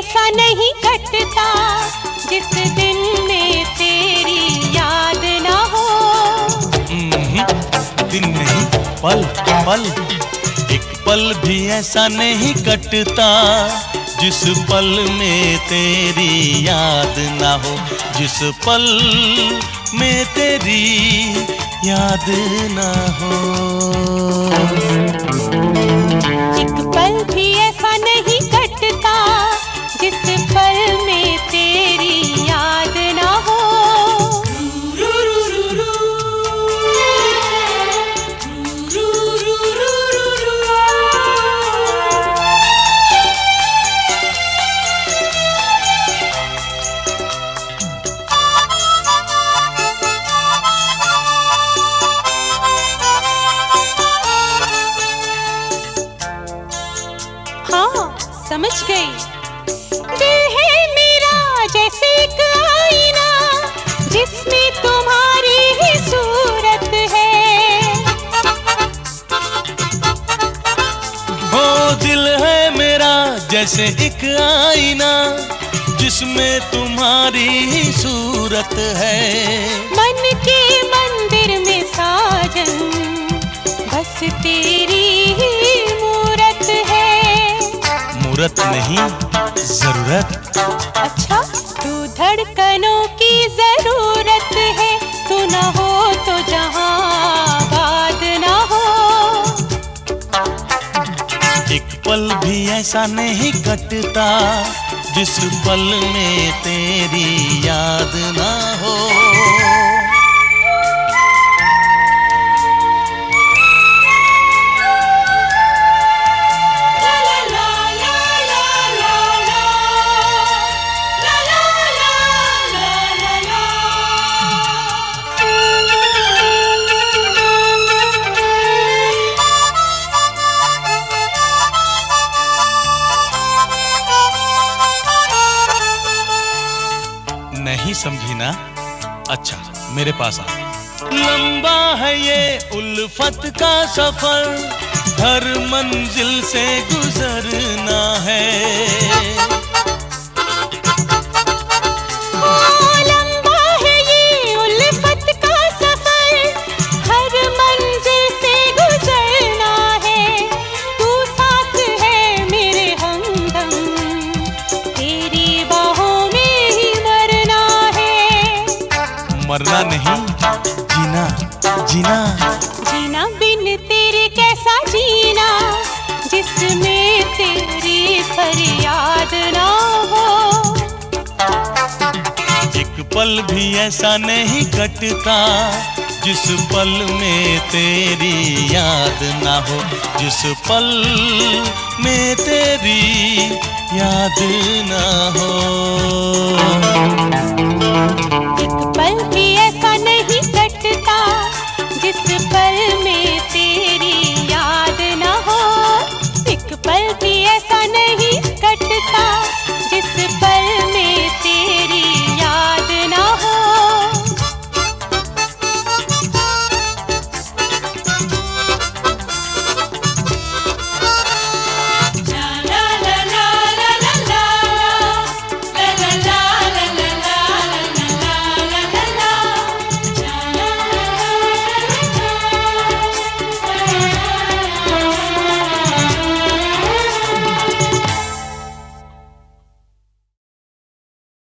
ऐसा नहीं कटता जिस दिन में तेरी याद ना हो। दिन नहीं पल पल, एक पल भी ऐसा नहीं कटता जिस पल में तेरी याद ना हो, जिस पल में तेरी याद ना हो। एक पल भी ऐसा नहीं कटता जिस पल में तेरी याद ना हो। हाँ, समझ गई। दिल है मेरा जैसे एक आईना जिसमें तुम्हारी ही सूरत है। हो दिल है मेरा जैसे एक आईना जिसमें तुम्हारी ही सूरत है। मन के मंदिर में साजन बस तेरी ही मूरत है। मूरत नहीं जरूरत। अच्छा, तू धड़कनों की जरूरत है, तू ना हो तो जहां बात ना हो। एक पल भी ऐसा नहीं कटता जिस पल में तेरी याद ना हो। नहीं समझी ना? अच्छा, मेरे पास आ। लंबा है ये उल्फत का सफर, हर मंजिल से गुजरना है। लंबा है ये उल्फत का सफर, हर मंजिल से गुजरना है। तू साथ है मेरे हमदम, तेरी बाहों में ही मरना है। मरना नहीं, जीना जीना। जीना बिन तेरे कैसा जीना, जिसमें तेरी फरियाद ना हो। एक पल भी ऐसा नहीं कटता जिस पल में तेरी याद ना हो, जिस पल में तेरी याद ना हो। एक पल भी